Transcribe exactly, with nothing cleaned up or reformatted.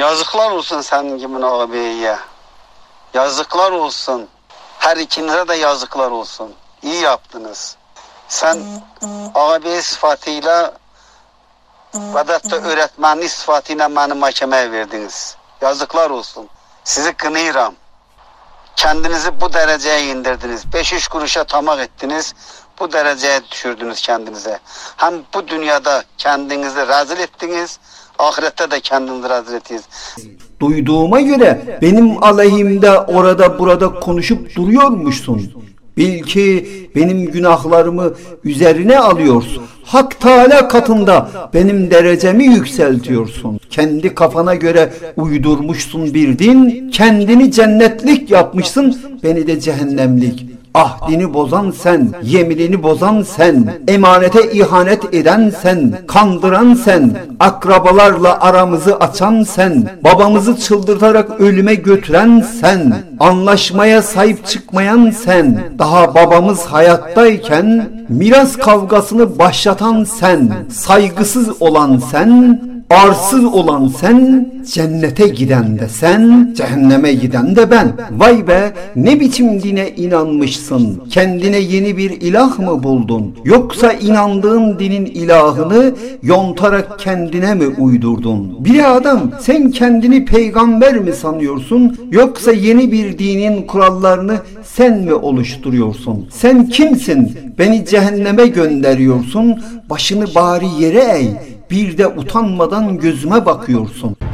Yazıklar olsun senin gibi ağabeye. Yazıklar olsun. Her ikinize de yazıklar olsun. İyi yaptınız. Sen ağabey sıfatıyla ve da öğretmenlik sıfatıyla beni mahkemeye verdiniz. Yazıklar olsun. Sizi kınıyorum. Kendinizi bu dereceye indirdiniz. Beş üç kuruşa tamak ettiniz. Bu dereceye düşürdünüz kendinize. Hem bu dünyada kendinizi rezil ettiniz, ahirette de kendinizi rezil ettiniz. Duyduğuma göre benim aleyhimde orada burada konuşup duruyormuşsun. Bil ki benim günahlarımı üzerine alıyorsun. Hak Teala katında benim derecemi yükseltiyorsun. Kendi kafana göre uydurmuşsun bir din, kendini cennetlik yapmışsın, beni de cehennemlik. Ahdini bozan sen, yeminini bozan sen, emanete ihanet eden sen, kandıran sen, akrabalarla aramızı açan sen, babamızı çıldırtarak ölüme götüren sen, anlaşmaya sahip çıkmayan sen, daha babamız hayattayken miras kavgasını başlatan sen, saygısız olan sen, arsız olan sen, cennete giden de sen, cehenneme giden de ben. Vay be, ne biçim dine inanmışsın? Kendine yeni bir ilah mı buldun? Yoksa inandığın dinin ilahını yontarak kendine mi uydurdun? Bir adam, sen kendini peygamber mi sanıyorsun? Yoksa yeni bir dinin kurallarını sen mi oluşturuyorsun? Sen kimsin? Beni cehenneme gönderiyorsun. Başını bari yere eğ. Bir de utanmadan gözüme bakıyorsun.